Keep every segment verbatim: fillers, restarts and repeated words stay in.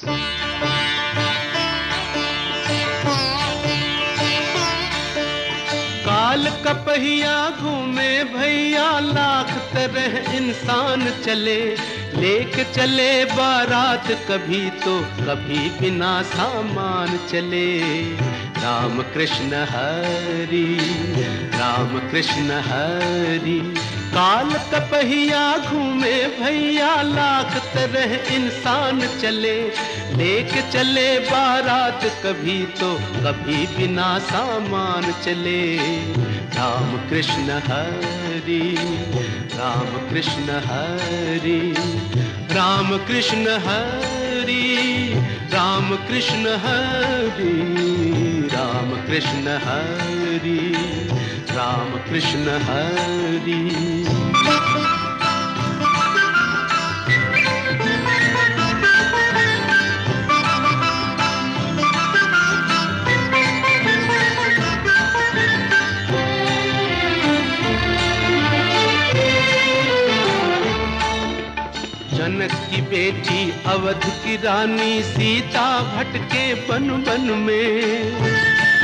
काल का पहिया घूमे भैया, लाख तरह इंसान चले, लेके चले बारात कभी तो कभी बिना सामान चले। राम कृष्ण हरि, राम कृष्ण हरि। काल का पहिया घूमे भैया, लाख तरह इंसान चले, लेके चले बारात कभी तो कभी बिना सामान चले। राम कृष्ण हरि, राम कृष्ण हरि। राम कृष्ण हरि, राम कृष्ण हरि। राम कृष्ण हरि, राम कृष्ण हरि। जनक की बेटी अवध की रानी, सीता भटके वन वन में।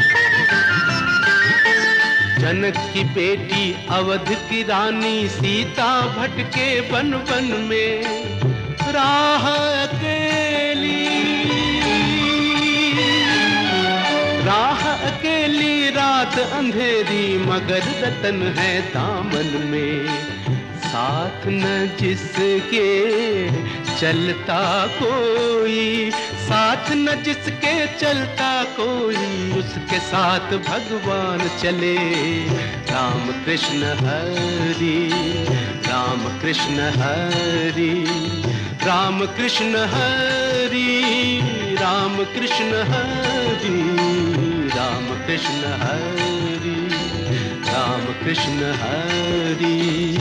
जनक की बेटी अवध की रानी, सीता भटके वन वन में। राह अकेली, राह अकेली, रात अंधेरी, मगर रतन है दामन में। साथ न जिसके चलता कोई, साथ न जिसके चलता कोई, उसके साथ भगवान चले। राम कृष्ण हरि, राम कृष्ण हरि। राम कृष्ण हरि, राम कृष्ण हरि। राम कृष्ण हरि, राम कृष्ण हरि।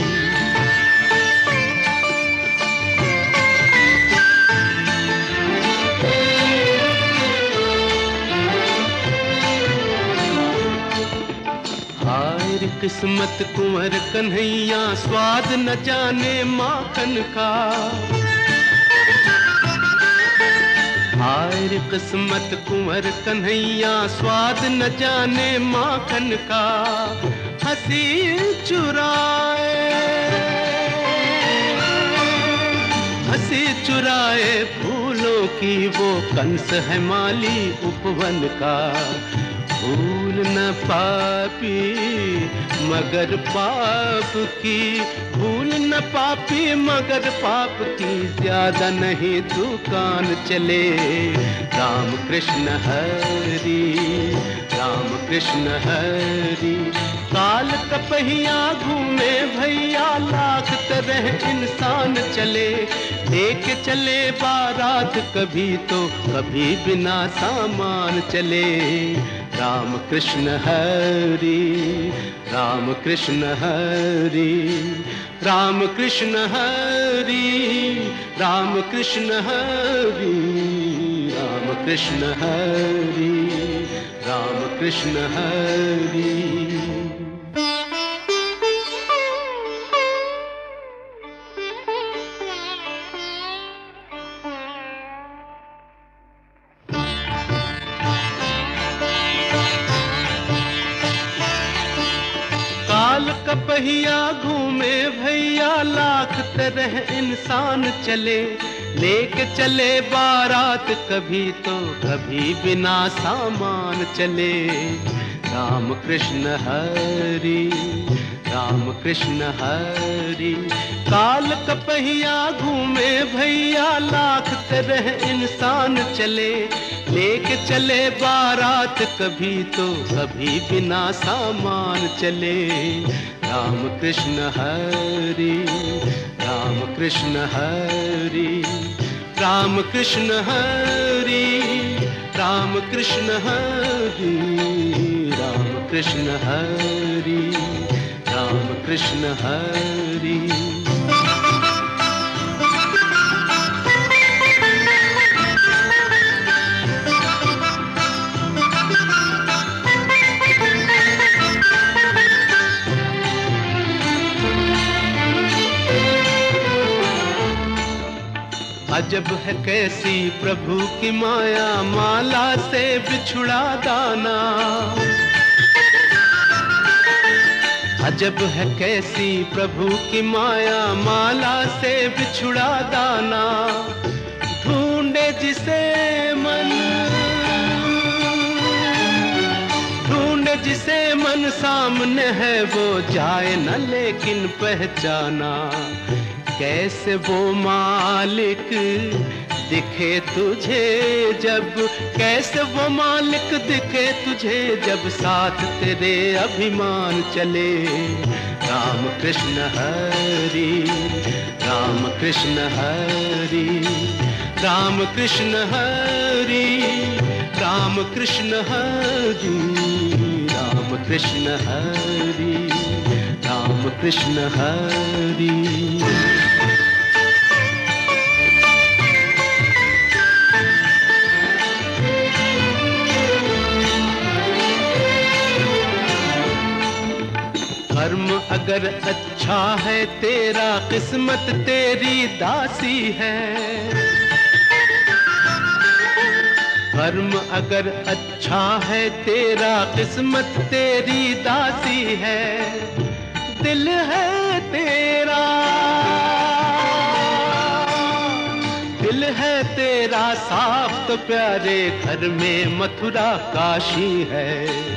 किस्मत कुंवर कन्हैया, स्वाद न जाने माखन का। हाय रे किस्मत कुंवर कन्हैया, स्वाद न जाने माखन का। हंसी चुराए, हंसी चुराए फूलों की, वो कंस है माली उपवन का। भूल न पापी मगर पाप की, भूल न पापी मगर पाप की, ज्यादा नहीं दुकान चले। राम कृष्ण हरि, राम कृष्ण हरि। काल का पहिया घूमे भैया, लाख तरह इंसान चले, लेके चले बारात कभी तो कभी बिना सामान चले। राम कृष्ण हरि, राम कृष्ण हरि। राम कृष्ण हरि, राम कृष्ण हरि। राम कृष्ण हरि, राम कृष्ण हरि। काल का पहिया घूमे भैया, लाख तरह इंसान चले, लेके चले बारात कभी तो कभी बिना सामान चले। राम कृष्ण हरि, राम कृष्ण हरि। काल का पहिया घूमे भैया, लाख तरह इंसान चले, लेके चले बारात कभी तो कभी बिना सामान चले। राम कृष्ण हरि, राम कृष्ण हरि। राम कृष्ण हरि, राम कृष्ण हरि। राम कृष्ण हरि, राम कृष्ण हरि। अजब है कैसी प्रभु की माया, माला से बिछुड़ा दाना। अजब है कैसी प्रभु की माया, माला से बिछुड़ा दाना। ढूंढे जिसे मन, ढूंढे जिसे मन सामने है, वो जाए न लेकिन पहचाना। कैसे वो मालिक दिखे तुझे जब, कैसे वो मालिक दिखे तुझे जब साथ तेरे अभिमान चले। राम कृष्ण हरि, राम कृष्ण हरि, राम कृष्ण हरि, राम कृष्ण हरि, राम कृष्ण हरि, राम कृष्ण हरि। कर्म अगर अच्छा है तेरा, किस्मत तेरी दासी है। कर्म अगर अच्छा है तेरा, किस्मत तेरी दासी है। दिल है तेरा, दिल है तेरा साफ तो प्यारे, घर में मथुरा काशी है।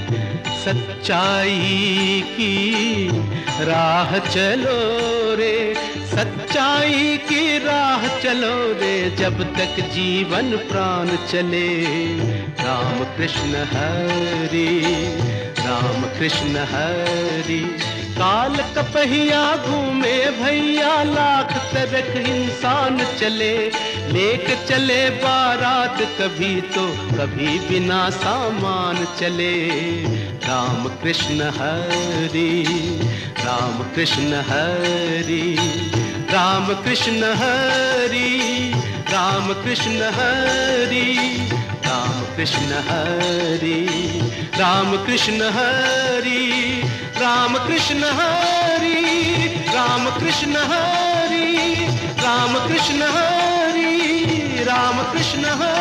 सच्चाई की राह चलो रे, सच्चाई की राह चलो रे, जब तक जीवन प्राण चले। राम कृष्ण हरि, राम कृष्ण हरि। काल कपहिया घूमे भैया, लाख तरक इंसान चले। लेके चले बारात कभी तो कभी बिना सामान चले। राम कृष्ण हरि, राम कृष्ण हरि, राम कृष्ण हरि, राम कृष्ण हरि, राम कृष्ण हरि, राम कृष्ण हरि, राम कृष्ण हरि, राम कृष्ण हरि, राम कृष्ण हरि, राम कृष्ण हरि।